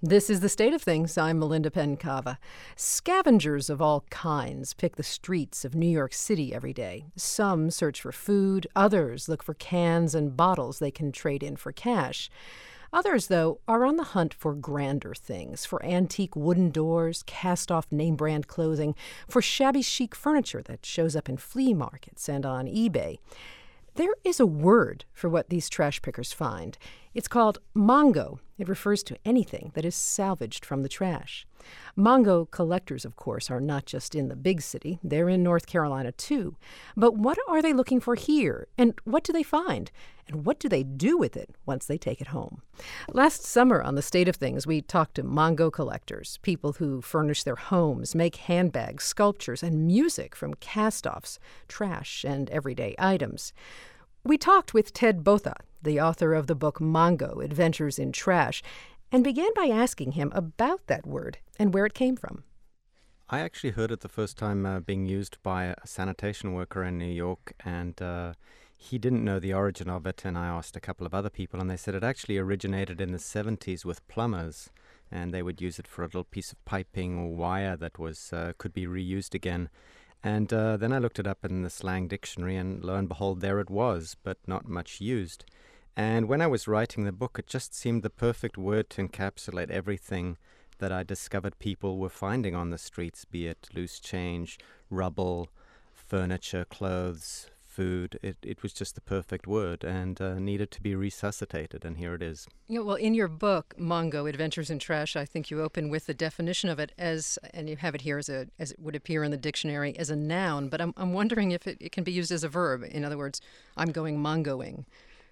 This is The State of Things. I'm Melinda Pencava. Scavengers of all kinds pick the streets of New York City every day. Some search for food, others look for cans and bottles they can trade in for cash. Others, though, are on the hunt for grander things, for antique wooden doors, cast-off name-brand clothing, for shabby chic furniture that shows up in flea markets and on eBay. There is a word for what these trash pickers find. It's called mongo. It refers to anything that is salvaged from the trash. Mongo collectors, of course, are not just in the big city. They're in North Carolina, too. But what are they looking for here? And what do they find? And what do they do with it once they take it home? Last summer on The State of Things, we talked to mongo collectors, people who furnish their homes, make handbags, sculptures, and music from cast-offs, trash, and everyday items. We talked with Ted Botha, the author of the book Mongo, Adventures in Trash, and began by asking him about that word and where it came from. I actually heard it the first time being used by a sanitation worker in New York, and he didn't know the origin of it, and I asked a couple of other people, and they said it actually originated in the 70s with plumbers, and they would use it for a little piece of piping or wire that was could be reused again. And then I looked it up in the slang dictionary, and lo and behold, there it was, but not much used. And when I was writing the book, it just seemed the perfect word to encapsulate everything that I discovered people were finding on the streets, be it loose change, rubble, furniture, clothes, food. It was just the perfect word and needed to be resuscitated, and here it is. Yeah, well, in your book, Mongo, Adventures in Trash, I think you open with the definition of it as, and you have it here as it would appear in the dictionary, as a noun, but I'm wondering if it can be used as a verb. In other words, I'm going mongoing.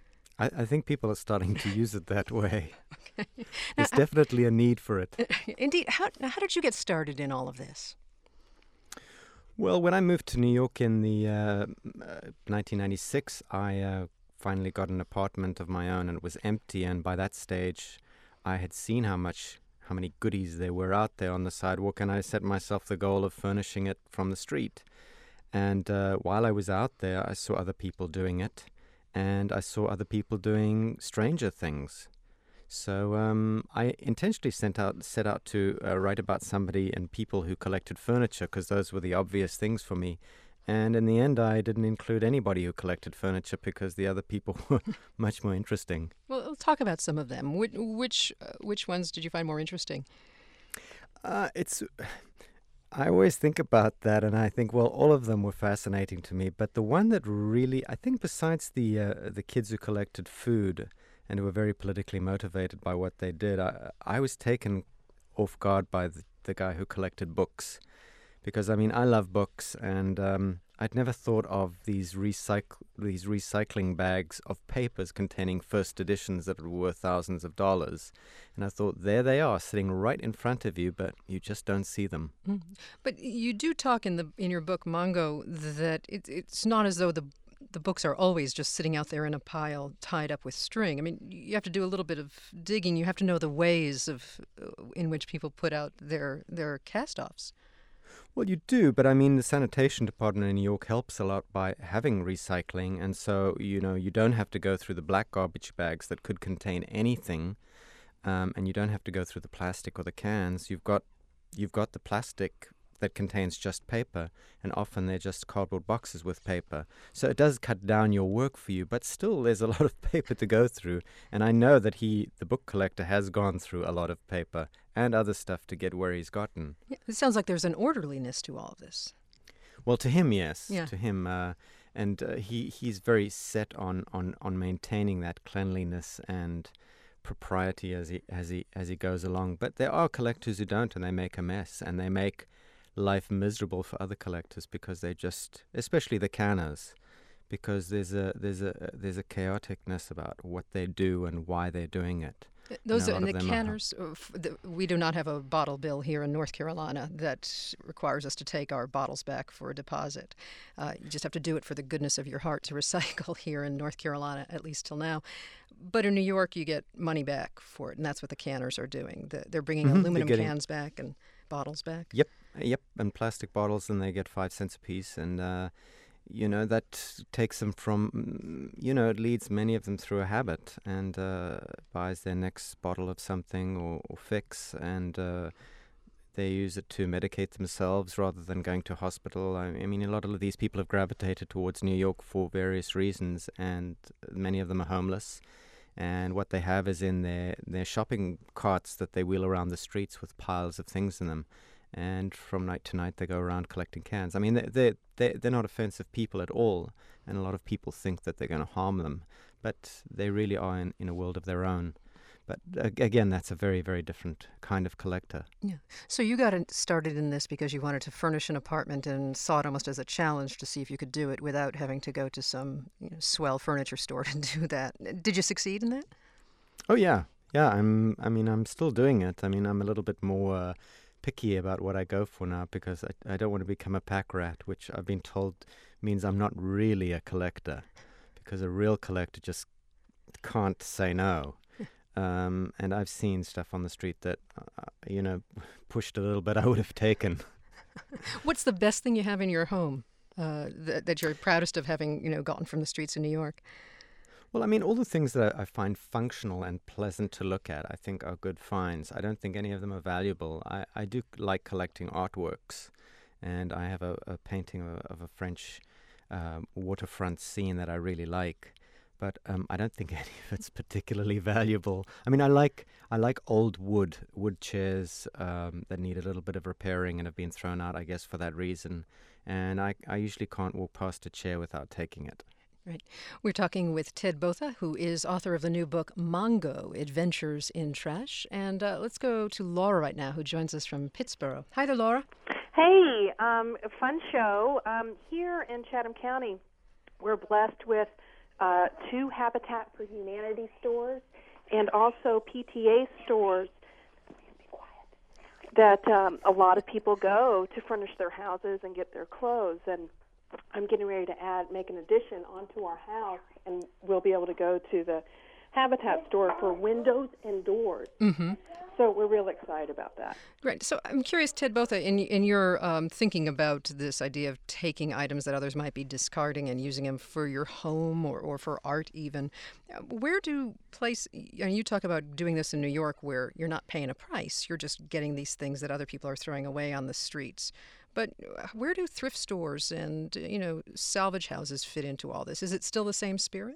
I think people are starting to use it that way. Okay. There's definitely a need for it. Indeed. How did you get started in all of this? Well, when I moved to New York in the 1996, I finally got an apartment of my own, and it was empty. And by that stage, I had seen how many goodies there were out there on the sidewalk, and I set myself the goal of furnishing it from the street. And while I was out there, I saw other people doing it, and I saw other people doing stranger things. So I intentionally set out to write about somebody and people who collected furniture, because those were the obvious things for me. And in the end, I didn't include anybody who collected furniture because the other people were much more interesting. Well, let's talk about some of them. Which ones did you find more interesting? I always think about that, and I think, well, all of them were fascinating to me. But the one that really, I think, besides the kids who collected food and who were very politically motivated by what they did, I was taken off guard by the guy who collected books. Because, I mean, I love books, and I'd never thought of these recycling bags of papers containing first editions that were worth thousands of dollars. And I thought, there they are, sitting right in front of you, but you just don't see them. Mm-hmm. But you do talk in your book, Mongo, that it's not as though the books are always just sitting out there in a pile tied up with string. I mean, you have to do a little bit of digging. You have to know the ways in which people put out their cast-offs. Well, you do, but I mean, the sanitation department in New York helps a lot by having recycling, and so, you don't have to go through the black garbage bags that could contain anything, and you don't have to go through the plastic or the cans. You've got the plastic that contains just paper, and often they're just cardboard boxes with paper. So it does cut down your work for you, but still there's a lot of paper to go through. And I know that the book collector, has gone through a lot of paper and other stuff to get where he's gotten. Yeah, it sounds like there's an orderliness to all of this. Well, to him, yes. Yeah. To him, and he's very set on maintaining that cleanliness and propriety as he goes along. But there are collectors who don't, and they make a mess, and they make life miserable for other collectors because they just, especially the canners, because there's a chaoticness about what they do and why they're doing it. Those are the canners. We do not have a bottle bill here in North Carolina that requires us to take our bottles back for a deposit. You just have to do it for the goodness of your heart to recycle here in North Carolina, at least till now. But in New York, you get money back for it, and that's what the canners are doing. They're bringing aluminum cans back and bottles back. Yep, and plastic bottles, and they get 5 cents a piece. And that takes them from, it leads many of them through a habit and buys their next bottle of something or fix, and they use it to medicate themselves rather than going to hospital. I mean, a lot of these people have gravitated towards New York for various reasons, and many of them are homeless. And what they have is in their shopping carts that they wheel around the streets with piles of things in them. And from night to night, they go around collecting cans. I mean, they're not offensive people at all, and a lot of people think that they're going to harm them, but they really are in a world of their own. But again, that's a very, very different kind of collector. Yeah. So you got started in this because you wanted to furnish an apartment and saw it almost as a challenge to see if you could do it without having to go to some swell furniture store to do that. Did you succeed in that? Oh yeah, yeah. I'm still doing it. I mean, I'm a little bit more picky about what I go for now because I don't want to become a pack rat, which I've been told means I'm not really a collector, because a real collector just can't say no. And I've seen stuff on the street that, pushed a little bit I would have taken. What's the best thing you have in your home that you're proudest of having, gotten from the streets of New York? Well, I mean, all the things that I find functional and pleasant to look at, I think are good finds. I don't think any of them are valuable. I do like collecting artworks, and I have a painting of a French waterfront scene that I really like. But I don't think any of it's particularly valuable. I mean, I like old wood chairs that need a little bit of repairing and have been thrown out, I guess, for that reason. And I usually can't walk past a chair without taking it. Right. We're talking with Ted Botha, who is author of the new book, Mongo, Adventures in Trash. And let's go to Laura right now, who joins us from Pittsburgh. Hi there, Laura. Hey, fun show. Here in Chatham County, we're blessed with 2 Habitat for Humanity stores and also PTA stores that a lot of people go to furnish their houses and get their clothes. And I'm getting ready to make an addition onto our house, and we'll be able to go to the Habitat store for windows and doors. Mm-hmm. So we're real excited about that. Right. So I'm curious, Ted Botha, in your thinking about this idea of taking items that others might be discarding and using them for your home or for art even, where do you talk about doing this in New York where you're not paying a price, you're just getting these things that other people are throwing away on the streets. But where do thrift stores and, salvage houses fit into all this? Is it still the same spirit?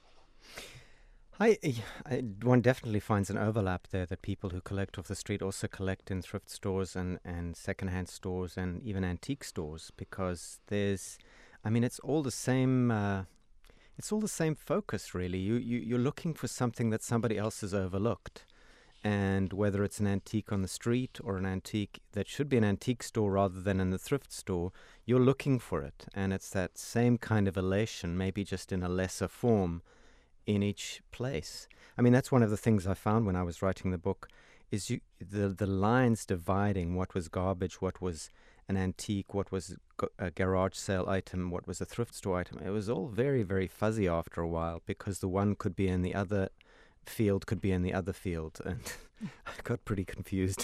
One definitely finds an overlap there, that people who collect off the street also collect in thrift stores and secondhand stores and even antique stores, because it's all the same. It's all the same focus, really. You're looking for something that somebody else has overlooked, and whether it's an antique on the street or an antique that should be an antique store rather than in the thrift store, you're looking for it, and it's that same kind of elation, maybe just in a lesser form, in each place. I mean, that's one of the things I found when I was writing the book, is the lines dividing what was garbage, what was an antique, what was a garage sale item, what was a thrift store item. It was all very, very fuzzy after a while, because the one could be in the other field, could be in the other field, and I got pretty confused.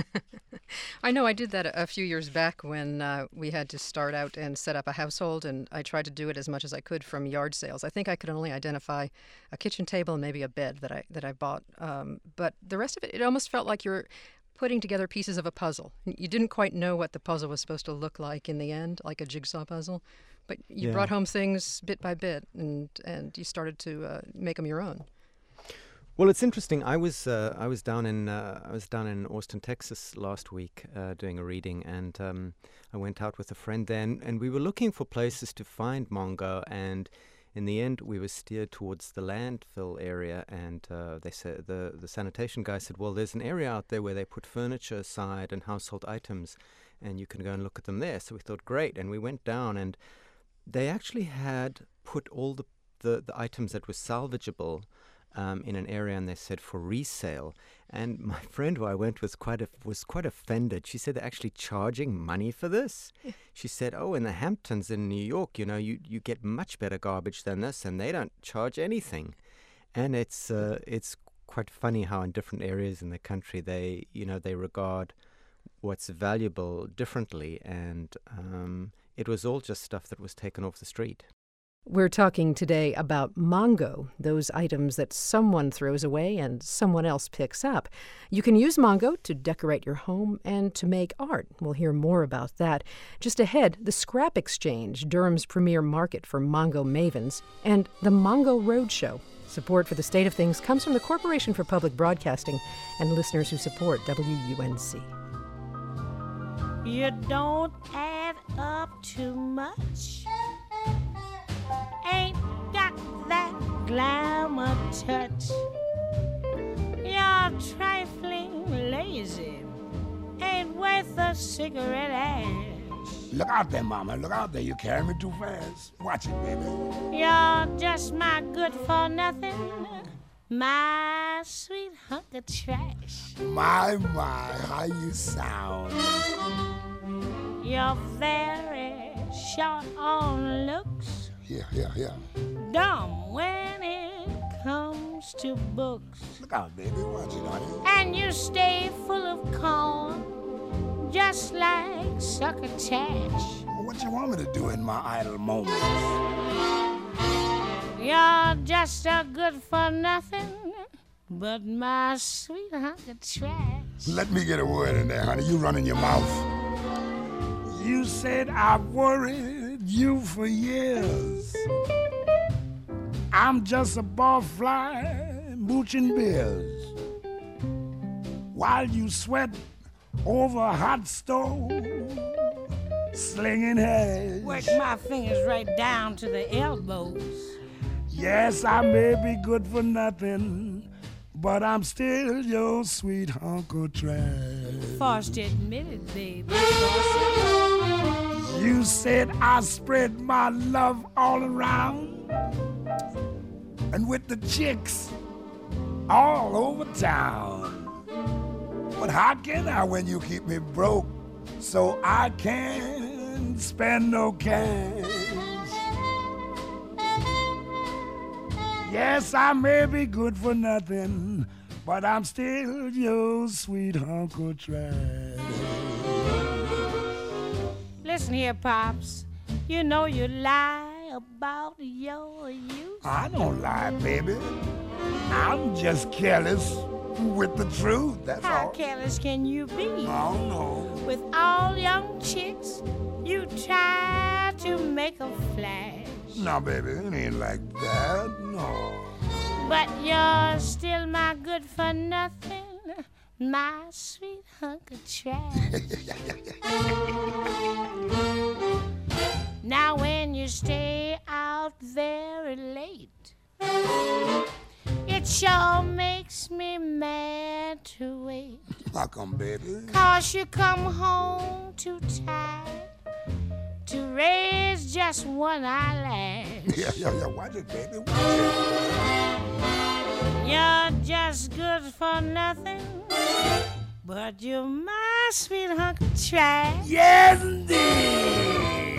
I know I did that a few years back when we had to start out and set up a household, and I tried to do it as much as I could from yard sales. I think I could only identify a kitchen table and maybe a bed that I bought, but the rest of it almost felt like you're putting together pieces of a puzzle. You didn't quite know what the puzzle was supposed to look like in the end, like a jigsaw puzzle, but you brought home things bit by bit, and you started to make them your own. Well, it's interesting. I was down in Austin, Texas last week doing a reading, and I went out with a friend then, and we were looking for places to find Mongo, and in the end we were steered towards the landfill area, and they said the sanitation guy said, well, there's an area out there where they put furniture aside and household items, and you can go and look at them there. So we thought, great, and we went down, and they actually had put all the items that were salvageable in an area, and they said for resale. And my friend who I went with was quite offended. She said they're actually charging money for this. She said, oh, in the Hamptons in New York, you get much better garbage than this, and they don't charge anything. And it's quite funny how in different areas in the country they regard what's valuable differently, and it was all just stuff that was taken off the street. We're talking today about Mongo, those items that someone throws away and someone else picks up. You can use Mongo to decorate your home and to make art. We'll hear more about that. Just ahead, the Scrap Exchange, Durham's premier market for Mongo mavens, and the Mongo Roadshow. Support for The State of Things comes from the Corporation for Public Broadcasting and listeners who support WUNC. You don't add up too much. Ain't got that glamour touch. You're trifling lazy. Ain't worth a cigarette ash. Look out there, Mama. Look out there. You carry me too fast. Watch it, baby. You're just my good for nothing. My sweet hunk of trash. My, how you sound. You're very short on looks. Yeah. Dumb when it comes to books. Look out, baby. Watch it, honey. And you stay full of corn, just like succotash. Well, what you want me to do in my idle moments? You're just a good for nothing, but my sweet hunk of trash. Let me get a word in there, honey. You running your mouth. You said I've worried you for years. I'm just a barfly mooching beers while you sweat over a hot stove, slinging hash. Work my fingers right down to the elbows. Yes, I may be good for nothing, but I'm still your sweet hunk of trash. Forced to admit it, baby. You said I spread my love all around, and with the chicks all over town. But how can I when you keep me broke so I can't spend no cash? Yes, I may be good for nothing, but I'm still your sweet hunk of trash. Listen here, Pops. You know you lie about your youth. I don't lie, baby. I'm just careless with the truth, that's How all. careless can you be? Oh, no. With all young chicks, you try to make a flash. No, baby, it ain't like that, no. But you're still my good for nothing, my sweet hunk of trash. Now when you stay out very late, it sure makes me mad to wait. How come, baby? 'Cause you come home too tired to raise just one eyelash. Yeah, watch it, baby, watch it. You're just good for nothing, but you're my sweet hunk of trash. Yes, indeed.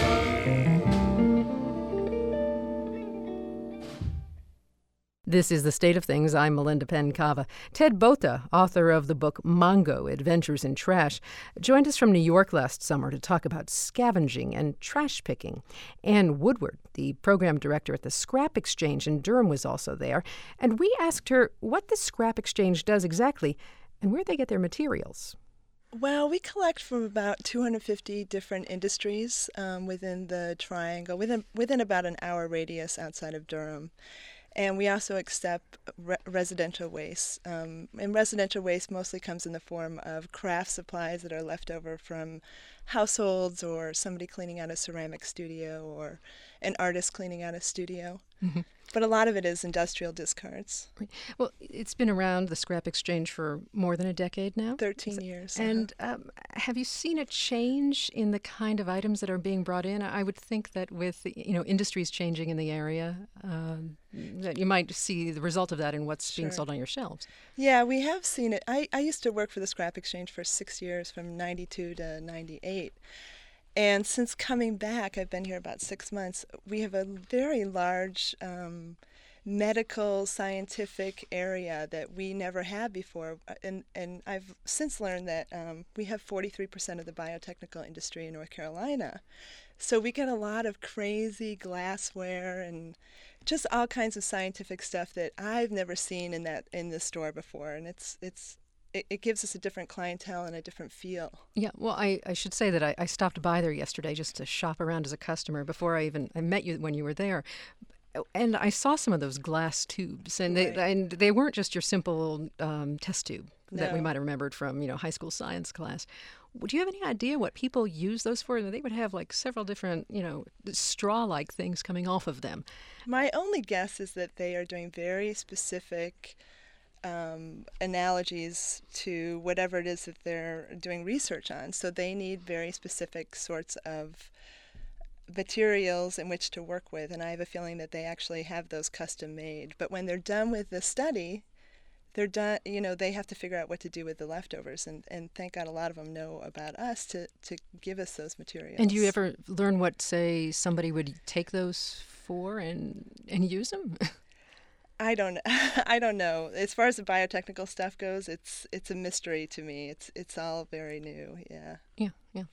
This is The State of Things. I'm Melinda Penn-Cava. Ted Botha, author of the book Mongo, Adventures in Trash, joined us from New York last summer to talk about scavenging and trash picking. Ann Woodward, the program director at the Scrap Exchange in Durham, was also there, and we asked her what the Scrap Exchange does exactly and where they get their materials. Well, we collect from about 250 different industries within the triangle, within about an hour radius outside of Durham. And we also accept residential waste. And residential waste mostly comes in the form of craft supplies that are left over from households or somebody cleaning out a ceramic studio or an artist cleaning out a studio. Mm-hmm. But a lot of it is industrial discards. Well, it's been around, the Scrap Exchange, for more than a decade now? 13 years. And have you seen a change in the kind of items that are being brought in? I would think that with industries changing in the area, that you might see the result of that in what's being sold on your shelves. Yeah, we have seen it. I used to work for the Scrap Exchange for 6 years, from 92 to 98. And since coming back, I've been here about 6 months, we have a very large medical scientific area that we never had before. And I've since learned that we have 43% of the biotechnical industry in North Carolina. So we get a lot of crazy glassware and just all kinds of scientific stuff that I've never seen in the store before. And it gives us a different clientele and a different feel. Yeah, well, I should say that I stopped by there yesterday just to shop around as a customer before I met you when you were there. And I saw some of those glass tubes, and they weren't just your simple test tube that we might have remembered from high school science class. Do you have any idea what people use those for? They would have like several different straw-like things coming off of them. My only guess is that they are doing very specific analogies to whatever it is that they're doing research on. So they need very specific sorts of materials in which to work with, and I have a feeling that they actually have those custom made. But when they're done with the study, they're done. They have to figure out what to do with the leftovers, and thank God a lot of them know about us to give us those materials. And do you ever learn what, say, somebody would take those for and use them? I don't know. As far as the biotechnical stuff goes, it's a mystery to me. It's all very new. Yeah. Yeah.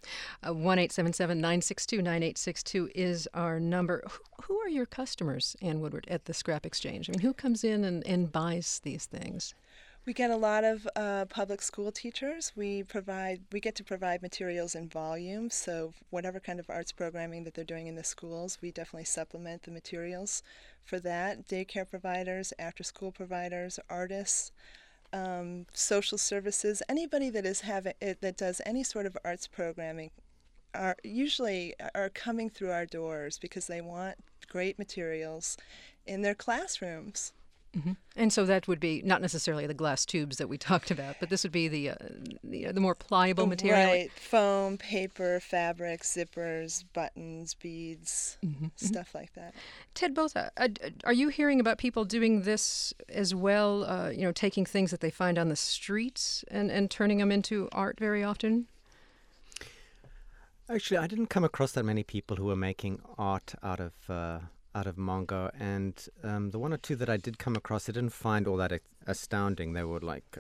1-877-962-9862 is our number. Who are your customers, Ann Woodward, at the Scrap Exchange? I mean, who comes in and buys these things? We get a lot of public school teachers. We get to provide materials in volume, so whatever kind of arts programming that they're doing in the schools, we definitely supplement the materials for that. Daycare providers, after-school providers, artists, social services, anybody that that does any sort of arts programming are coming through our doors because they want great materials in their classrooms. Mm-hmm. And so that would be not necessarily the glass tubes that we talked about, but this would be the more pliable material. Right, foam, paper, fabric, zippers, buttons, beads, stuff like that. Ted Botha, are you hearing about people doing this as well, taking things that they find on the streets and turning them into art very often? Actually, I didn't come across that many people who were making art out of Mongo, and the one or two that I did come across, I didn't find all that astounding. They were like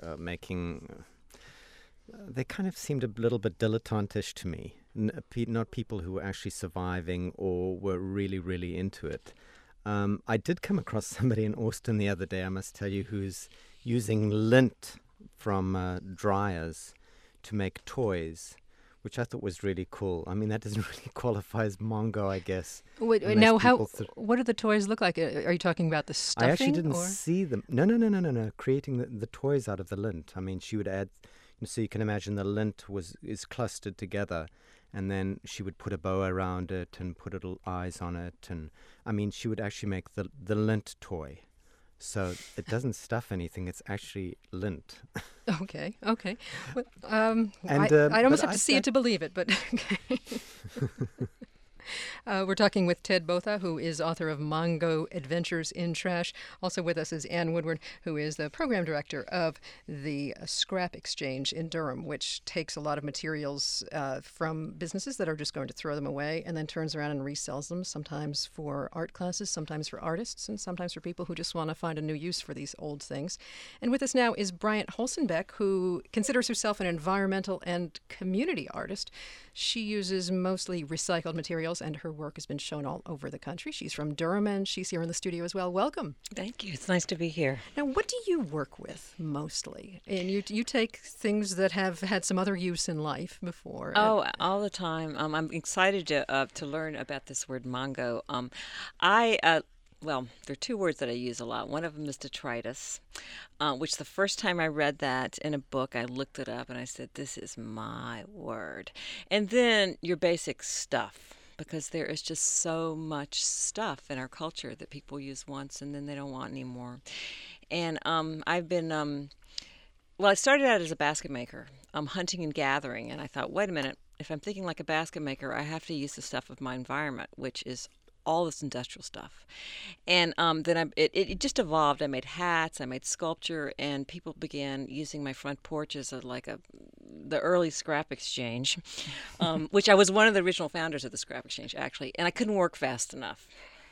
they kind of seemed a little bit dilettantish to me, not people who were actually surviving or were really, really into it. I did come across somebody in Austin the other day, I must tell you, who's using lint from dryers to make toys, which I thought was really cool. I mean, that doesn't really qualify as Mongo, I guess. Wait, now, what do the toys look like? Are you talking about the stuffing? I actually didn't see them. No. Creating the toys out of the lint. I mean, she would add, so you can imagine the lint is clustered together, and then she would put a bow around it and put little eyes on it. And I mean, she would actually make the lint toy. So it doesn't stuff anything. It's actually lint. Okay. Well, I'd almost have to see it to believe it, but okay. We're talking with Ted Botha, who is author of Mongo Adventures in Trash. Also with us is Ann Woodward, who is the program director of the Scrap Exchange in Durham, which takes a lot of materials from businesses that are just going to throw them away and then turns around and resells them, sometimes for art classes, sometimes for artists, and sometimes for people who just want to find a new use for these old things. And with us now is Bryant Holzenbeck, who considers herself an environmental and community artist. She uses mostly recycled materials, and her work has been shown all over the country. She's from Durham, and she's here in the studio as well. Welcome. Thank you. It's nice to be here. Now, what do you work with mostly? And you take things that have had some other use in life before. Oh, all the time. I'm excited to learn about this word Mongo. Well, there are two words that I use a lot. One of them is detritus, which the first time I read that in a book, I looked it up and I said, this is my word. And then your basic stuff, because there is just so much stuff in our culture that people use once and then they don't want anymore. And I've been, I started out as a basket maker, hunting and gathering. And I thought, wait a minute, if I'm thinking like a basket maker, I have to use the stuff of my environment, which is all this industrial stuff. And then it just evolved. I made hats, I made sculpture, and people began using my front porch as the early Scrap Exchange, which I was one of the original founders of the Scrap Exchange, actually, and I couldn't work fast enough.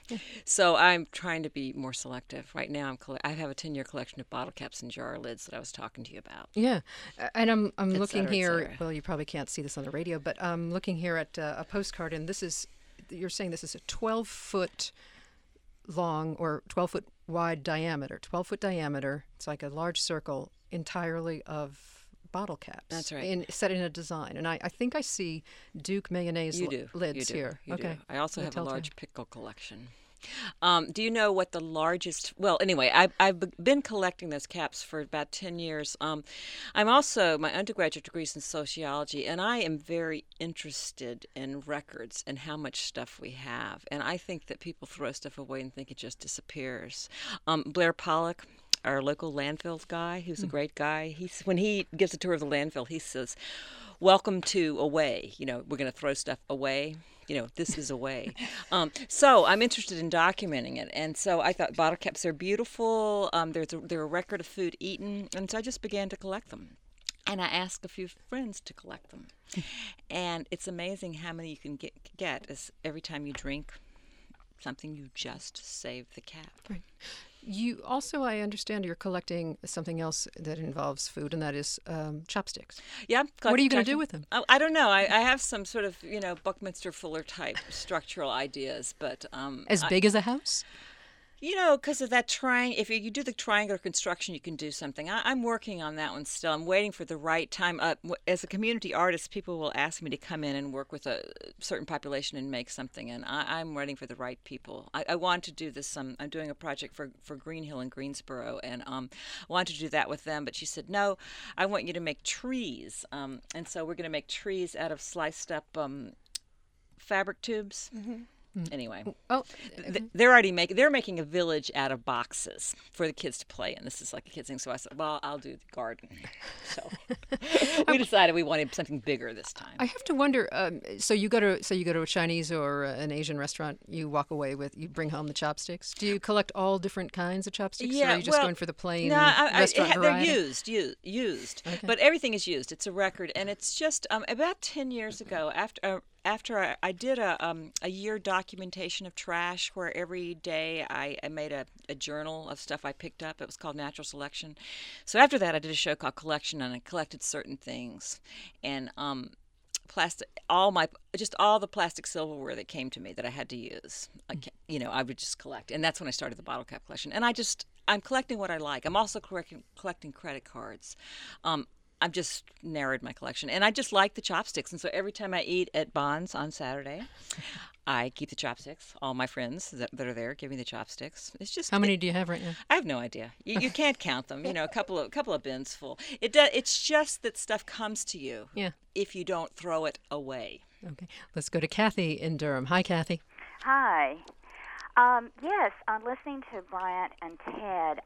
So I'm trying to be more selective. Right now, I have a 10-year collection of bottle caps and jar lids that I was talking to you about. Yeah, and I'm Et looking cetera, et here. cetera. Well, you probably can't see this on the radio, but I'm looking here at a postcard, and this is. You're saying this is a 12-foot long or 12-foot wide diameter. 12-foot diameter. It's like a large circle entirely of bottle caps. That's right. Set in a design, and I think I see Duke mayonnaise lids here. You okay. do. I also have a Telltale. large pickle collection. Do you know what the largest? Well, anyway, I've been collecting those caps for about 10 years. I'm also, my undergraduate degree is in sociology, and I am very interested in records and how much stuff we have. And I think that people throw stuff away and think it just disappears. Blair Pollock, our local landfill guy, who's a great guy, when he gives a tour of the landfill, he says, "Welcome to away. We're going to throw stuff away. This is away." So I'm interested in documenting it. And so I thought bottle caps are beautiful. They're a record of food eaten. And so I just began to collect them. And I asked a few friends to collect them. And it's amazing how many you can get as every time you drink something, you just save the cap. Right. You also, I understand, you're collecting something else that involves food, and that is chopsticks. Yeah. What are you going to do with them? I don't know. I have some sort of, Buckminster Fuller type structural ideas, but As big as a house? Because of that if you do the triangular construction, you can do something. I'm working on that one still. I'm waiting for the right time. As a community artist, people will ask me to come in and work with a certain population and make something, and I'm waiting for the right people. I want to do this. I'm doing a project for Green Hill in Greensboro, and I wanted to do that with them, but she said, "No, I want you to make trees." And so we're going to make trees out of sliced up fabric tubes. Mm-hmm. Anyway, they're making a village out of boxes for the kids to play in. This is like a kids thing. So I said, well, I'll do the garden. So we decided we wanted something bigger this time. I have to wonder. So you go to a Chinese or an Asian restaurant. You walk away you bring home the chopsticks. Do you collect all different kinds of chopsticks? Yeah, or are you just going for the plain they're restaurant variety? used, Okay. but everything is used. It's a record, and it's just about 10 years ago after I did a year documentation of trash, where every day I made a journal of stuff I picked up. It was called Natural Selection. So after that, I did a show called Collection, and I collected certain things, and all the plastic silverware that came to me that I had to use. I would just collect, and that's when I started the bottle cap collection. And I'm collecting what I like. I'm also collecting credit cards. I've just narrowed my collection, and I just like the chopsticks. And so every time I eat at Bonds on Saturday, I keep the chopsticks. All my friends that are there give me the chopsticks. It's just How many do you have right now? I have no idea. You can't count them. A couple of bins full. It's just that stuff comes to you. Yeah. If you don't throw it away. Okay. Let's go to Kathy in Durham. Hi, Kathy. Hi. Yes, I'm listening to Bryant and Ted.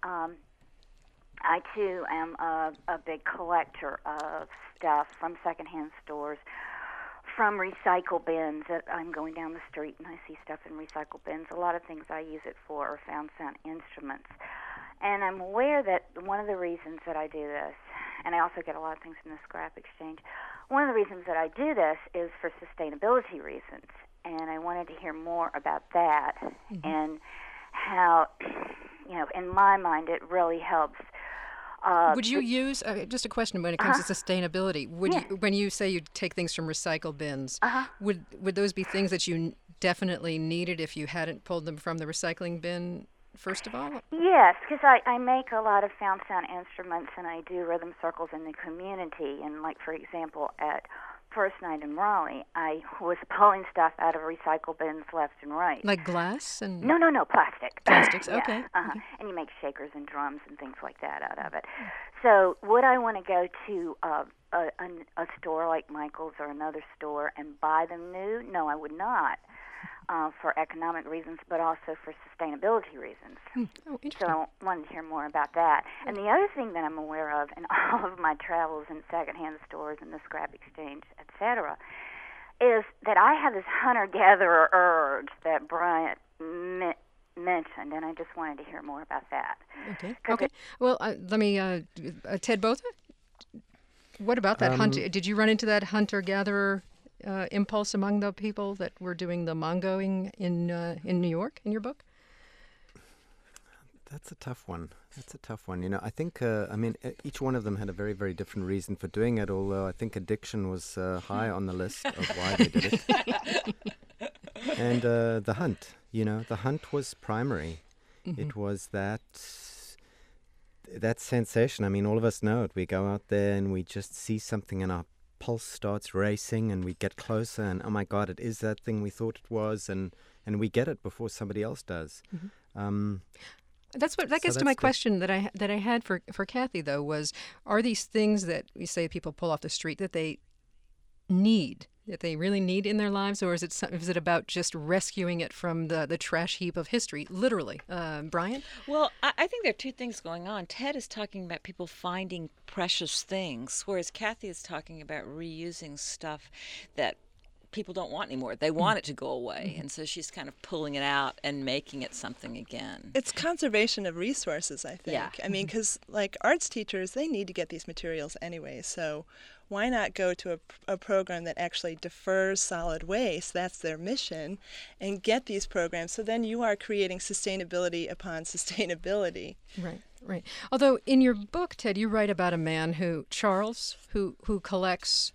I, too, am a big collector of stuff from secondhand stores, from recycle bins. I'm going down the street and I see stuff in recycle bins. A lot of things I use it for are found sound instruments. And I'm aware that one of the reasons that I do this, and I also get a lot of things from the scrap exchange, one of the reasons that I do this is for sustainability reasons. And I wanted to hear more about that and how, in my mind, it really helps. Would you use just a question when it comes to sustainability? When you say you take things from recycle bins, would those be things that you definitely needed if you hadn't pulled them from the recycling bin? First of all? Yes, because I make a lot of found sound instruments, and I do rhythm circles in the community. And like, for example, at First Night in Raleigh, I was pulling stuff out of recycle bins left and right. Like glass? And No, plastic. Plastics, Yeah, okay. Okay. And you make shakers and drums and things like that out of it. So would I want to go to a store like Michael's or another store and buy them new? No, I would not. For economic reasons, but also for sustainability reasons. Oh, interesting. So I wanted to hear more about that. And the other thing that I'm aware of in all of my travels in secondhand stores and the scrap exchange, etc., is that I have this hunter-gatherer urge that Bryant mentioned, and I just wanted to hear more about that. Okay. Well, let me, Ted Botha, what about that hunter? Did you run into that hunter-gatherer impulse among the people that were doing the mongoing in New York in your book? That's a tough one. I think, each one of them had a very, very different reason for doing it, although I think addiction was high on the list of why they did it. And the hunt, the hunt was primary. Mm-hmm. It was that sensation. I mean, all of us know it. We go out there and we just see something and our pulse starts racing and we get closer and, oh my God, it is that thing we thought it was, and we get it before somebody else does. Mm-hmm. That gets to my question that I had for Kathy, though, was, are these things that we say people pull off the street that they really need in their lives, or is it about just rescuing it from the trash heap of history, literally? Brian? Well, I think there are two things going on. Ted is talking about people finding precious things, whereas Kathy is talking about reusing stuff that people don't want anymore. They want it to go away. And so she's kind of pulling it out and making it something again. It's conservation of resources, I think. Yeah. I mean, because like arts teachers, they need to get these materials anyway. So why not go to a program that actually defers solid waste, that's their mission, and get these programs. So then you are creating sustainability upon sustainability. Right. Although in your book, Ted, you write about a man Charles, who collects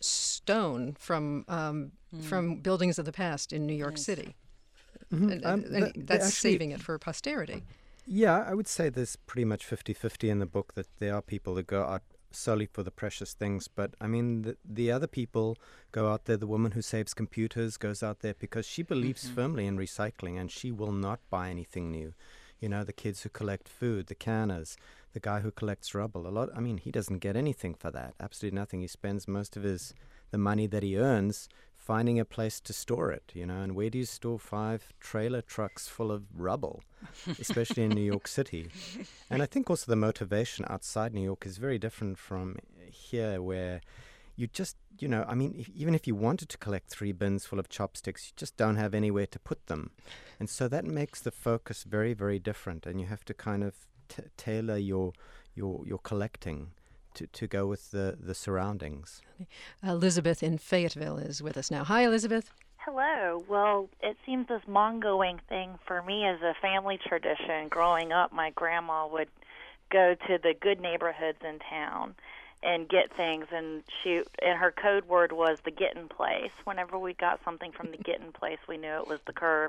stone from buildings of the past in New York City. Mm-hmm. And that's actually saving it for posterity. Yeah, I would say there's pretty much 50-50 in the book, that there are people that go out solely for the precious things. But, I mean, the other people go out there. The woman who saves computers goes out there because she believes firmly in recycling, and she will not buy anything new. The kids who collect food, the canners, the guy who collects rubble, he doesn't get anything for that, absolutely nothing. He spends most of the money that he earns finding a place to store it, and where do you store 5 trailer trucks full of rubble, especially in New York City? And I think also the motivation outside New York is very different from here, where you just, even if you wanted to collect 3 bins full of chopsticks, you just don't have anywhere to put them. And so that makes the focus very, very different, and you have to kind of tailor your collecting to go with the surroundings. Elizabeth in Fayetteville is with us now. Hi, Elizabeth. Hello. Well, it seems this mongoing thing for me is a family tradition. Growing up, my grandma would go to the good neighborhoods in town and get things, and her code word was the gettin' place. Whenever we got something from the gettin' place, we knew it was the curb.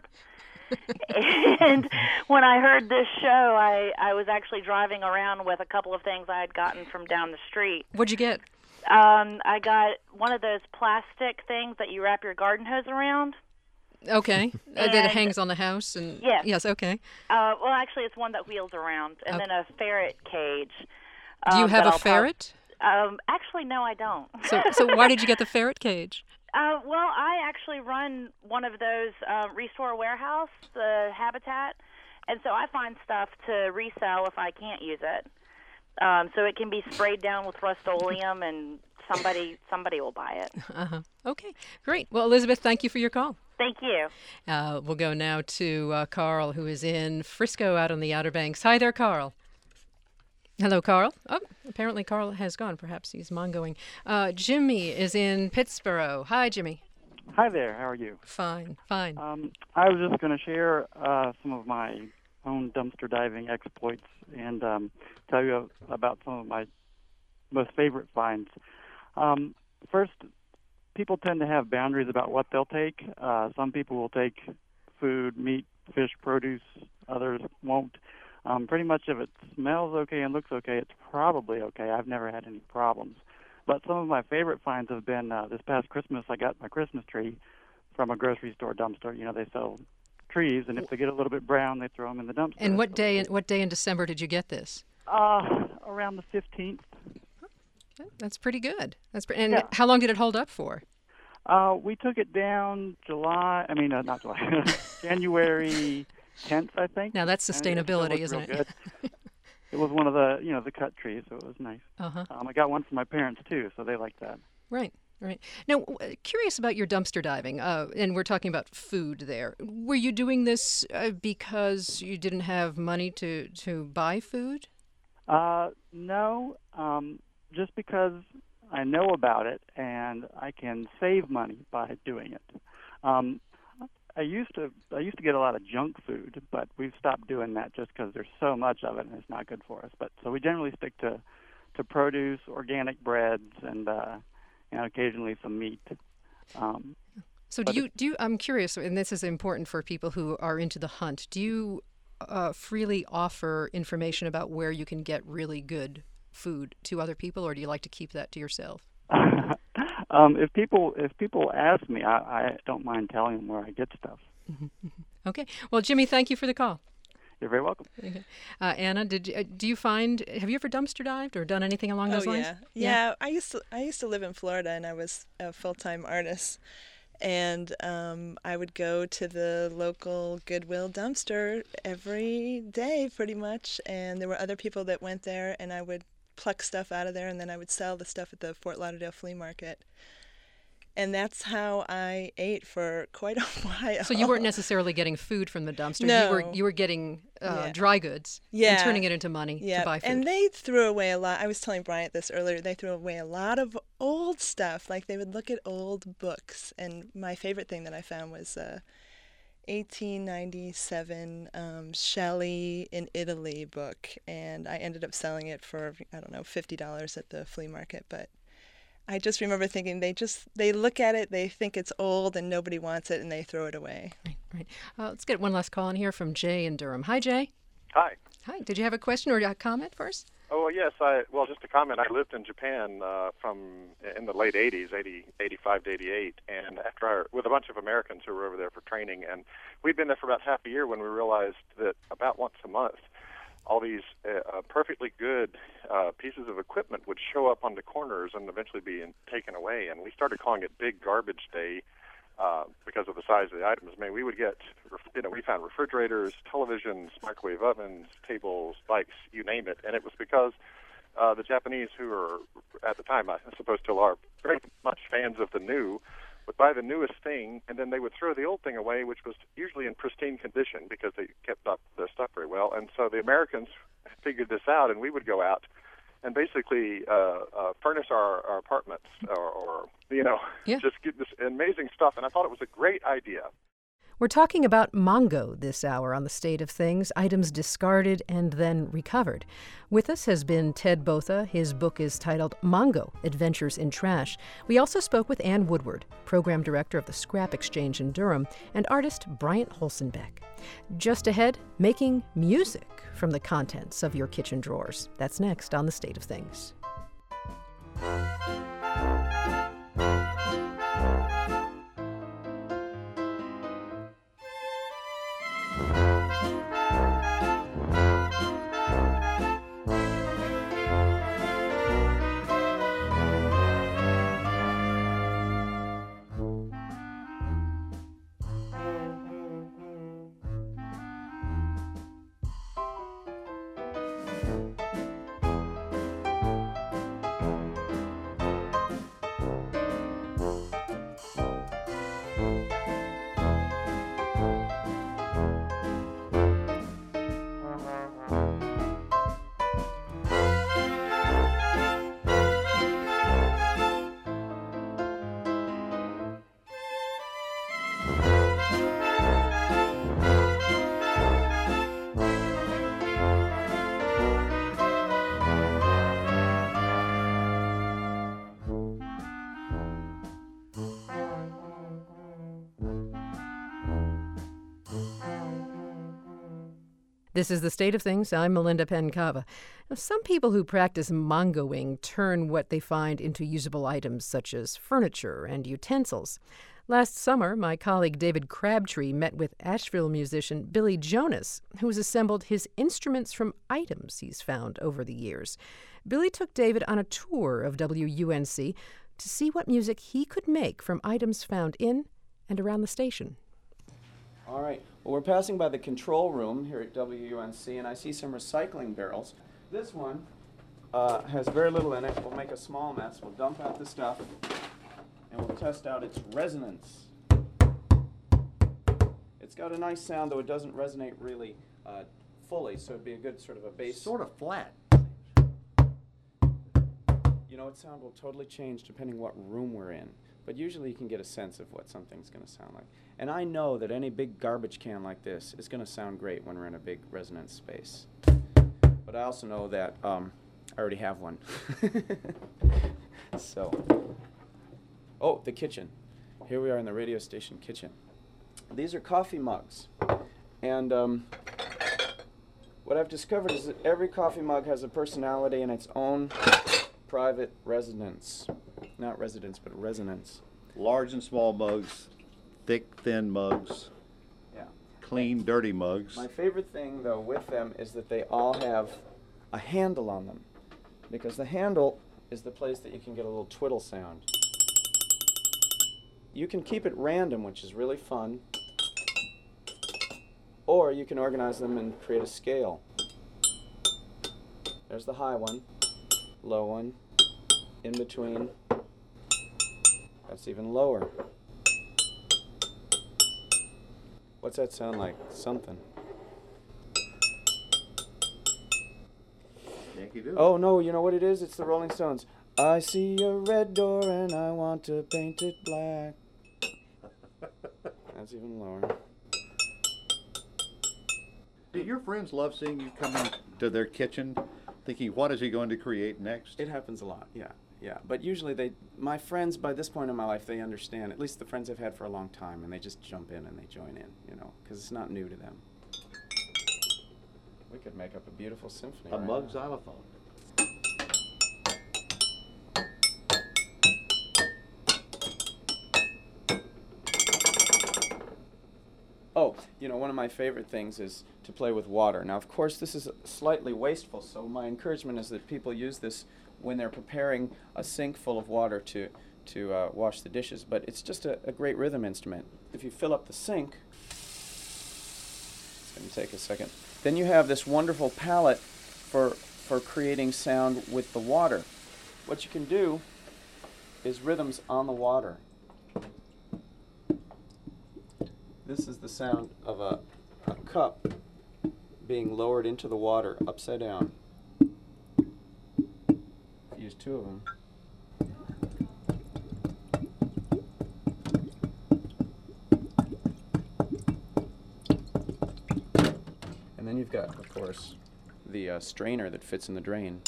And when I heard this show, I was actually driving around with a couple of things I had gotten from down the street. What'd you get? I got one of those plastic things that you wrap your garden hose around. Okay. That hangs on the house? And yes, okay. Well, actually, it's one that wheels around, and then a ferret cage. Do you have a ferret? Actually, no, I don't. So why did you get the ferret cage? Well, I actually run one of those Restore Warehouse, the Habitat, and so I find stuff to resell if I can't use it. So it can be sprayed down with Rust-Oleum, and somebody will buy it. Okay, great. Well, Elizabeth, thank you for your call. Thank you. We'll go now to Carl, who is in Frisco out on the Outer Banks. Hi there, Carl. Hello, Carl. Oh, apparently Carl has gone. Perhaps he's mongoing. Jimmy is in Pittsburgh. Hi, Jimmy. Hi there. How are you? Fine. I was just going to share some of my own dumpster diving exploits and tell you about some of my most favorite finds. First, people tend to have boundaries about what they'll take. Some people will take food, meat, fish, produce. Others won't. Pretty much if it smells okay and looks okay, it's probably okay. I've never had any problems. But some of my favorite finds have been this past Christmas, I got my Christmas tree from a grocery store dumpster. They sell trees, and if they get a little bit brown, they throw them in the dumpster. And what day in December did you get this? Around the 15th. That's pretty good. How long did it hold up for? We took it down not July, January 10th, I think. Now that's sustainability, isn't it? It was one of the cut trees, so it was nice. I got one for my parents too, so they liked that. Right. Now, curious about your dumpster diving, and we're talking about food there. Were you doing this because you didn't have money to buy food? No, just because I know about it, and I can save money by doing it. I used to get a lot of junk food, but we've stopped doing that just because there's so much of it and it's not good for us. But so we generally stick to produce, organic breads, and occasionally some meat. So do you? I'm curious, and this is important for people who are into the hunt. Do you freely offer information about where you can get really good food to other people, or do you like to keep that to yourself? If people ask me, I don't mind telling them where I get stuff. Okay. Well, Jimmy, thank you for the call. You're very welcome. Okay. Anna, have you ever dumpster dived or done anything along those lines? Yeah. I used to live in Florida, and I was a full-time artist. And I would go to the local Goodwill dumpster every day, pretty much. And there were other people that went there, and I would pluck stuff out of there, and then I would sell the stuff at the Fort Lauderdale Flea Market. And that's how I ate for quite a while. So you weren't necessarily getting food from the dumpster. No. You were getting dry goods and turning it into money to buy food. And they threw away a lot. I was telling Bryant this earlier. They threw away a lot of old stuff. Like they would look at old books. And my favorite thing that I found was 1897 Shelley in Italy book. And I ended up selling it for, $50 at the flea market. But I just remember thinking they look at it, they think it's old and nobody wants it, and they throw it away. Right. Let's get one last call in here from Jay in Durham. Hi, Jay. Hi. Hi. Did you have a question or a comment first? Oh, yes. Just a comment. I lived in Japan in the late 80s, 85 to 88, and with a bunch of Americans who were over there for training. And we'd been there for about half a year when we realized that about once a month, all these perfectly good pieces of equipment would show up on the corners and eventually be taken away. And we started calling it Big Garbage Day because of the size of the items. I mean, we would get, we found refrigerators, televisions, microwave ovens, tables, bikes, you name it. And it was because the Japanese, who were, at the time, I suppose still are, very much fans of the new, would buy the newest thing, and then they would throw the old thing away, which was usually in pristine condition because they kept up their stuff very well. And so the Americans figured this out, and we would go out and basically furnish our apartments or just get this amazing stuff. And I thought it was a great idea. We're talking about Mongo this hour on The State of Things, items discarded and then recovered. With us has been Ted Botha. His book is titled Mongo, Adventures in Trash. We also spoke with Ann Woodward, program director of the Scrap Exchange in Durham, and artist Bryant Holzenbeck. Just ahead, making music from the contents of your kitchen drawers. That's next on The State of Things. This is The State of Things. I'm Melinda Pencava. Now, some people who practice mongoing turn what they find into usable items such as furniture and utensils. Last summer, my colleague David Crabtree met with Asheville musician Billy Jonas, who has assembled his instruments from items he's found over the years. Billy took David on a tour of WUNC to see what music he could make from items found in and around the station. All right. Well, we're passing by the control room here at WUNC, and I see some recycling barrels. This one has very little in it. We'll make a small mess. We'll dump out the stuff, and we'll test out its resonance. It's got a nice sound, though it doesn't resonate really fully, so it'd be a good sort of a bass. Sort of flat. You know, sound will totally change depending what room we're in. But usually you can get a sense of what something's going to sound like. And I know that any big garbage can like this is going to sound great when we're in a big resonance space. But I also know that I already have one. So, oh, the kitchen. Here we are in the radio station kitchen. These are coffee mugs. And what I've discovered is that every coffee mug has a personality and its own private resonance. Not residence, but resonance. Large and small mugs, thick, thin mugs, clean, dirty mugs. My favorite thing, though, with them is that they all have a handle on them, because the handle is the place that you can get a little twiddle sound. You can keep it random, which is really fun, or you can organize them and create a scale. There's the high one, low one, in between. That's even lower. What's that sound like? Something. Yankee Doodle. Oh no, you know what it is? It's the Rolling Stones. I see a red door and I want to paint it black. That's even lower. Do your friends love seeing you come into their kitchen thinking, what is he going to create next? It happens a lot, yeah. Yeah, but usually my friends, by this point in my life, they understand, at least the friends I've had for a long time, and they just jump in and they join in, you know, because it's not new to them. We could make up a beautiful symphony. A right mug now. xylophone. Oh, you know, one of my favorite things is to play with water. Now, of course, this is slightly wasteful, so my encouragement is that people use this when they're preparing a sink full of water to wash the dishes. But it's just a great rhythm instrument. If you fill up the sink, it's going to take a second, then you have this wonderful palette for creating sound with the water. What you can do is rhythms on the water. This is the sound of a cup being lowered into the water upside down. Use two of them. And then you've got, of course, the strainer that fits in the drain.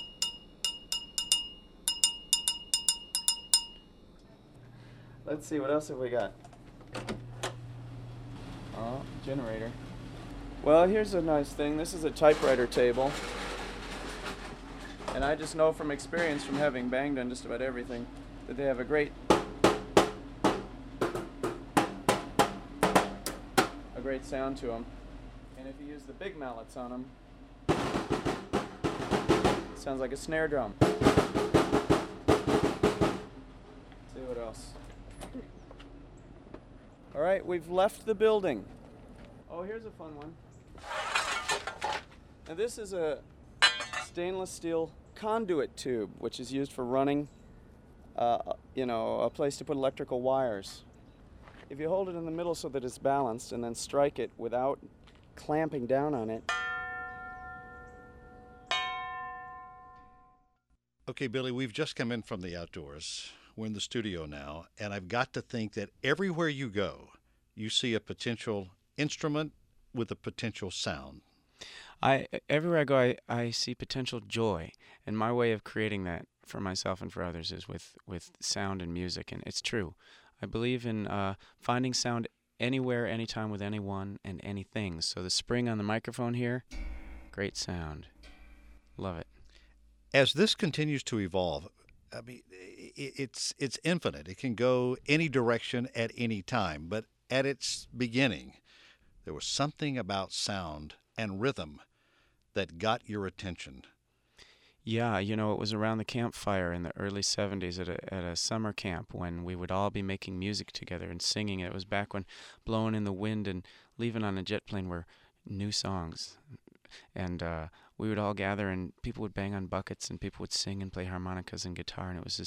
Let's see, what else have we got? Oh, generator. Well, here's a nice thing. This is a typewriter table. And I just know from experience, from having banged on just about everything, that they have a great sound to them. And if you use the big mallets on them, it sounds like a snare drum. Let's see what else. All right, we've left the building. Oh, here's a fun one. Now this is a stainless steel conduit tube, which is used for running, you know, a place to put electrical wires. If you hold it in the middle so that it's balanced and then strike it without clamping down on it. Okay, Billy, we've just come in from the outdoors. We're in the studio now, and I've got to think that everywhere you go, you see a potential instrument with a potential sound. Everywhere I go, I see potential joy, and my way of creating that for myself and for others is with sound and music, and it's true. I believe in finding sound anywhere, anytime, with anyone and anything. So the spring on the microphone here, great sound. Love it. As this continues to evolve, I mean, it's infinite. It can go any direction at any time, but at its beginning, there was something about sound and rhythm that got your attention. Yeah, you know, it was around the campfire in the early 70s at a summer camp when we would all be making music together and singing. It was back when Blowing in the Wind and Leaving on a Jet Plane were new songs. And we would all gather and people would bang on buckets and people would sing and play harmonicas and guitar, and it was this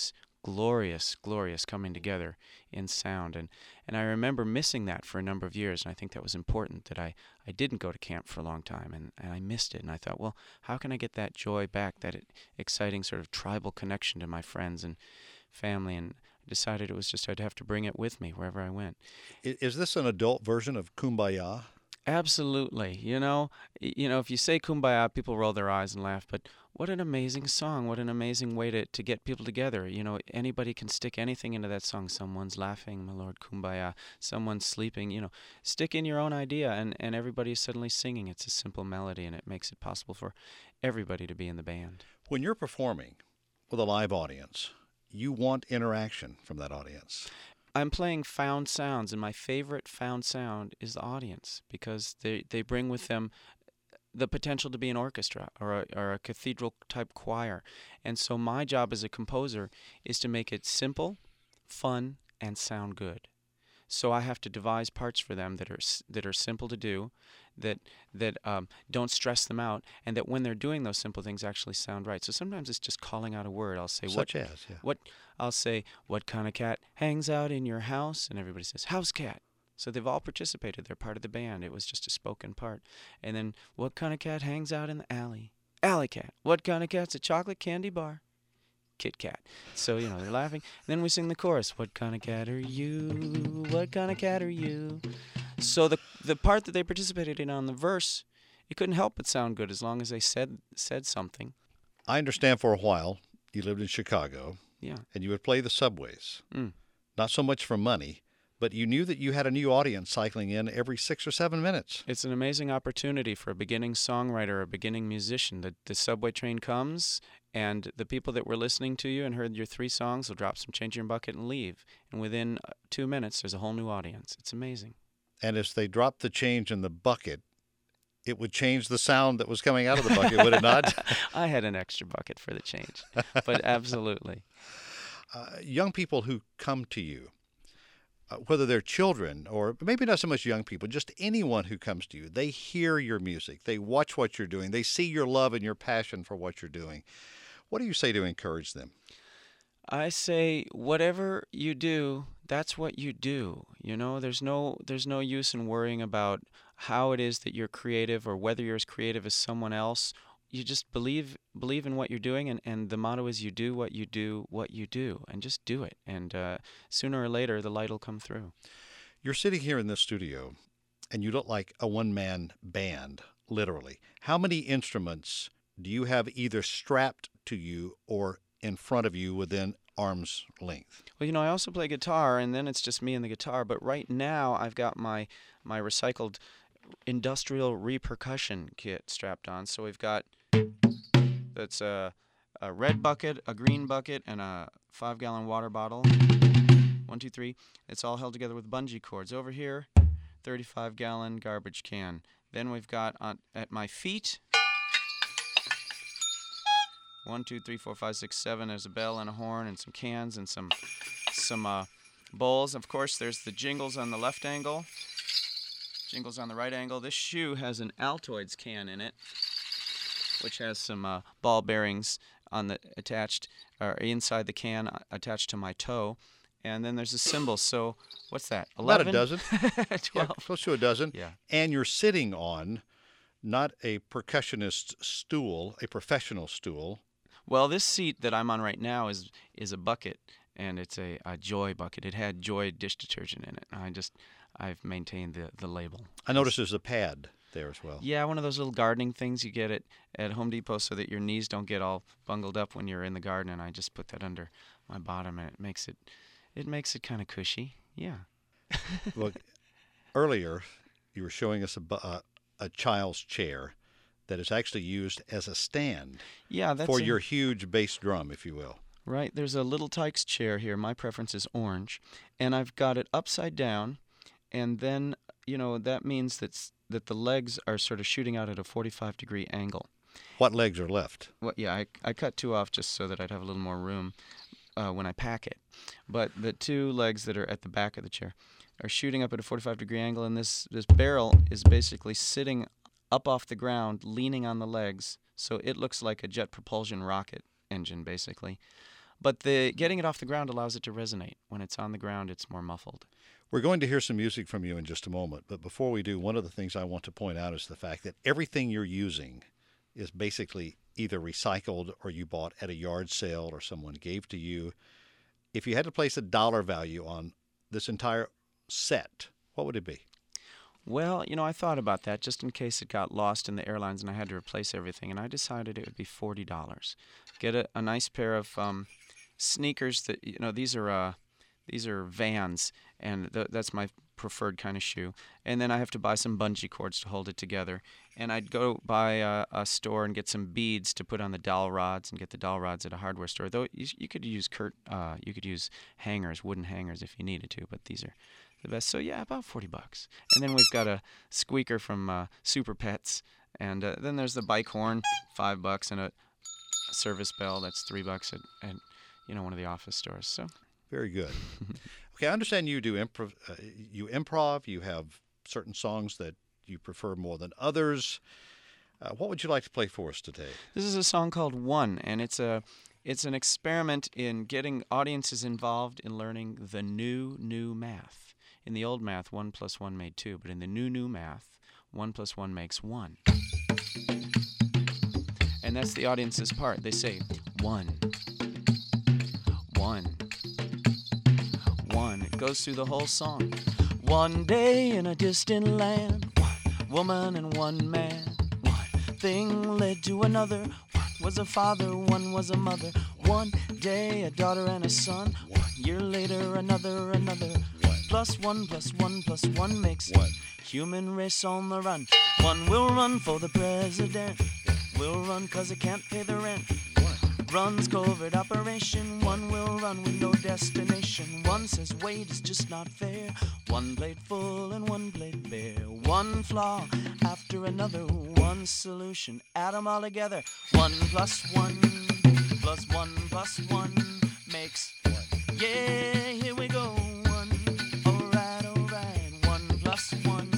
glorious, glorious coming together in sound. And I remember missing that for a number of years, and I think that was important that I didn't go to camp for a long time, and I missed it. And I thought, well, how can I get that joy back, that exciting sort of tribal connection to my friends and family? And I decided it was just I'd have to bring it with me wherever I went. Is this an adult version of Kumbaya? Absolutely. You know, if you say Kumbaya, people roll their eyes and laugh, but what an amazing song. What an amazing way to get people together. You know, anybody can stick anything into that song. Someone's laughing, my Lord, Kumbaya. Someone's sleeping, stick in your own idea, and everybody's suddenly singing. It's a simple melody, and it makes it possible for everybody to be in the band. When you're performing with a live audience, you want interaction from that audience. I'm playing found sounds, and my favorite found sound is the audience, because they bring with them the potential to be an orchestra or a cathedral-type choir. And so my job as a composer is to make it simple, fun, and sound good. So I have to devise parts for them that are simple to do, that don't stress them out, and that when they're doing those simple things actually sound right. So sometimes it's just calling out a word. I'll say what kind of cat hangs out in your house, and everybody says house cat. So they've all participated. They're part of the band. It was just a spoken part. And then what kind of cat hangs out in the alley? Alley cat. What kind of cat's a chocolate candy bar? Kit Kat. So, they're laughing. And then we sing the chorus. What kind of cat are you? What kind of cat are you? So the part that they participated in on the verse, it couldn't help but sound good as long as they said something. I understand for a while you lived in Chicago. Yeah. And you would play the subways. Not so much for money, but you knew that you had a new audience cycling in every 6 or 7 minutes. It's an amazing opportunity for a beginning songwriter or a beginning musician. The subway train comes, and the people that were listening to you and heard your 3 songs will drop some change in your bucket and leave. And within 2 minutes, there's a whole new audience. It's amazing. And as they dropped the change in the bucket, it would change the sound that was coming out of the bucket, would it not? I had an extra bucket for the change, but absolutely. Young people who come to you, whether they're children or maybe not so much young people, just anyone who comes to you, they hear your music, they watch what you're doing, they see your love and your passion for what you're doing. What do you say to encourage them? I say, whatever you do, that's what you do. There's no use in worrying about how it is that you're creative or whether you're as creative as someone else. You just believe in what you're doing, and the motto is you do, and just do it. And sooner or later, the light will come through. You're sitting here in this studio, and you look like a one-man band, literally. How many instruments do you have either strapped to you or in front of you within arm's length? Well, I also play guitar, and then it's just me and the guitar. But right now, I've got my recycled industrial repercussion kit strapped on. So we've got that's a red bucket, a green bucket, and a 5-gallon water bottle. 1, 2, 3. It's all held together with bungee cords. Over here, 35-gallon garbage can. Then we've got at my feet 1, 2, 3, 4, 5, 6, 7. There's a bell and a horn and some cans and some bowls. Of course, there's the jingles on the left angle. Jingles on the right angle. This shoe has an Altoids can in it, which has some ball bearings attached or inside the can attached to my toe. And then there's a cymbal. So what's that? 11? About a dozen. 12. Yeah, close to a dozen. Yeah. And you're sitting on not a percussionist stool, a professional stool. Well, this seat that I'm on right now is a bucket, and it's a Joy bucket. It had Joy dish detergent in it. I've maintained the label. I noticed there's a pad there as well. Yeah, one of those little gardening things you get at Home Depot so that your knees don't get all bungled up when you're in the garden, and I just put that under my bottom, and it makes it kind of cushy. Yeah. Look, earlier you were showing us a child's chair that is actually used as a stand for your huge bass drum, if you will. Right. There's a Little Tykes chair here. My preference is orange, and I've got it upside down. And then, that means that the legs are sort of shooting out at a 45-degree angle. What legs are left? Well, yeah, I cut 2 off just so that I'd have a little more room when I pack it. But the 2 legs that are at the back of the chair are shooting up at a 45-degree angle, and this barrel is basically sitting up off the ground, leaning on the legs, so it looks like a jet propulsion rocket engine, basically. But getting it off the ground allows it to resonate. When it's on the ground, it's more muffled. We're going to hear some music from you in just a moment, but before we do, one of the things I want to point out is the fact that everything you're using is basically either recycled or you bought at a yard sale or someone gave to you. If you had to place a dollar value on this entire set, what would it be? Well, I thought about that just in case it got lost in the airlines and I had to replace everything, and I decided it would be $40. Get a nice pair of sneakers that, these are Vans, and that's my preferred kind of shoe. And then I have to buy some bungee cords to hold it together. And I'd go buy a store and get some beads to put on the dowel rods, and get the dowel rods at a hardware store. Though you could use hangers, wooden hangers if you needed to, but these are the best. So yeah, about $40. And then we've got a squeaker from Super Pets, and then there's the bike horn, $5, and a service bell that's $3 at one of the office stores. So. Very good. Okay, I understand you do improv. You have certain songs that you prefer more than others. What would you like to play for us today? This is a song called One, and it's an experiment in getting audiences involved in learning the new math. In the old math, 1 + 1 made 2, but in the new math, 1 + 1 makes 1. And that's the audience's part. They say, 1. 1. 1. It goes through the whole song. One day in a distant land, one woman and one man. One thing led to another. One was a father, one was a mother. One day a daughter and a son. 1 year later another. Plus 1 + 1 + 1 makes 1. Human race on the run. One will run for the president. Will run 'cause it can't pay the rent. Runs covert operation. One will run with no destination. One says wait, it's just not fair. One plate full and one plate bare. One flaw after another. One solution, add them all together. 1 + 1 + 1 + 1 makes 1. Yeah, here we go. 1. Alright. 1 + 1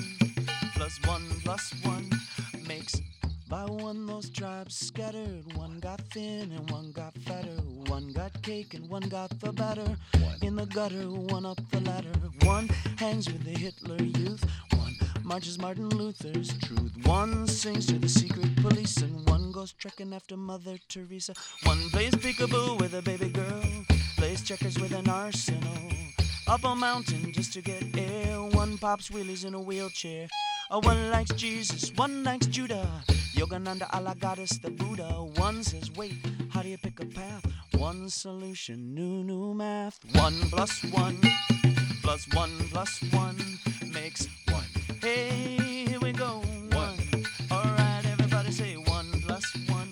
+ 1 + 1 makes. By one those tribes scattered. One got thin and one got fatter. One got cake and one got the batter. In the gutter, one up the ladder. One hangs with the Hitler Youth. One marches Martin Luther's truth. One sings to the secret police, and one goes trekking after Mother Teresa. One plays peekaboo with a baby girl. Plays checkers with an arsenal. Up a mountain just to get air. One pops wheelies in a wheelchair. One likes Jesus, one likes Judah. Yogananda, Allah, Goddess, the Buddha. One says, wait, how do you pick a path? One solution, new math. 1 + 1 + 1 + 1 makes 1. Hey, here we go. 1. All right, everybody say 1 + 1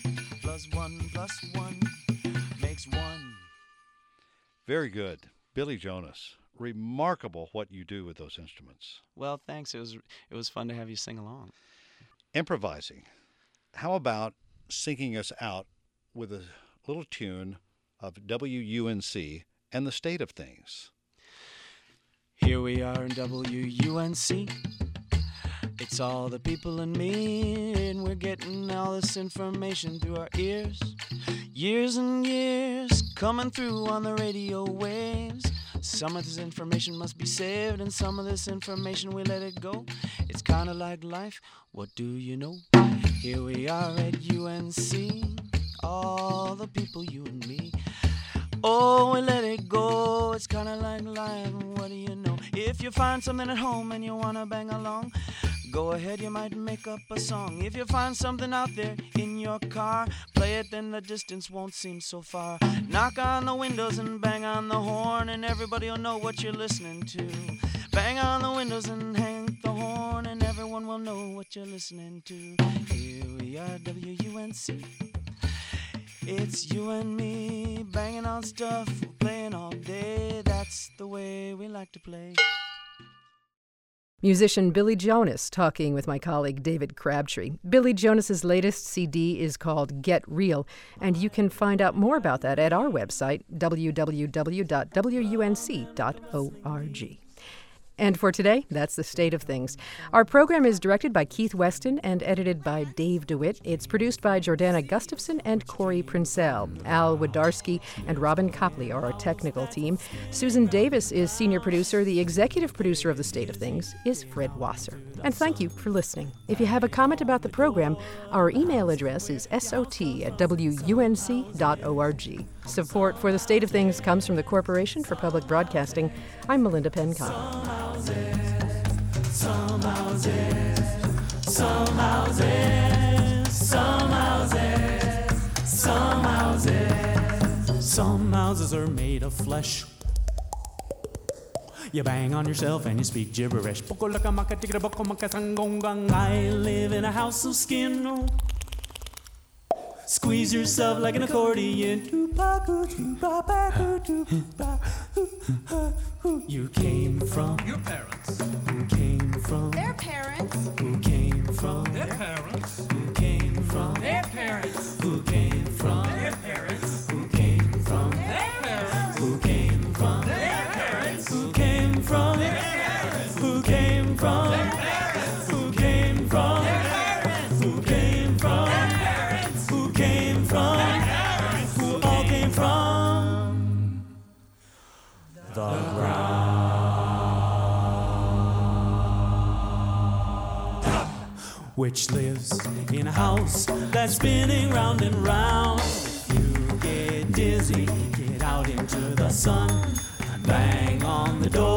+ 1 + 1 makes 1. Very good. Billy Jonas. Remarkable what you do with those instruments. Well, thanks. It was fun to have you sing along. Improvising. How about singing us out with a little tune of WUNC and the State of Things? Here we are in WUNC. It's all the people and me, and we're getting all this information through our ears. Years and years coming through on the radio waves. Some of this information must be saved, and some of this information we let it go. It's kind of like life, what do you know? Here we are at UNC, all the people, you and me. Oh, we let it go, it's kind of like life, what do you know? If you find something at home and you want to bang along, go ahead, you might make up a song. If you find something out there in your car, play it, then the distance won't seem so far. Knock on the windows and bang on the horn, and everybody will know what you're listening to. Bang on the windows and hang the horn, and everyone will know what you're listening to. Here we are, WUNC. It's you and me, banging on stuff, we're playing all day. That's the way we like to play. Musician Billy Jonas talking with my colleague David Crabtree. Billy Jonas's latest CD is called Get Real, and you can find out more about that at our website, www.wunc.org. And for today, that's the state of things. Our program is directed by Keith Weston and edited by Dave DeWitt. It's produced by Jordana Gustafson and Corey Princell. Al Wodarski and Robin Copley are our technical team. Susan Davis is senior producer. The executive producer of The State of Things is Fred Wasser. And thank you for listening. If you have a comment about the program, our email address is sot@wunc.org. Support for The State of Things comes from the Corporation for Public Broadcasting. I'm Melinda Penn Connell. Some houses are made of flesh. You bang on yourself and you speak gibberish. I live in a house of skin. Squeeze yourself like an accordion. You came from your parents. Who came from their parents. Who came from their parents. Who came from their parents. Who came from their parents. Who came from their parents. Who came from their parents. Who came from their parents. Who came from their parents. Who came from their parents. Who came from their parents. Who came from their parents. Who all came from the ground, which lives in a house that's spinning round and round. If you get dizzy, get out into the sun, bang on the door.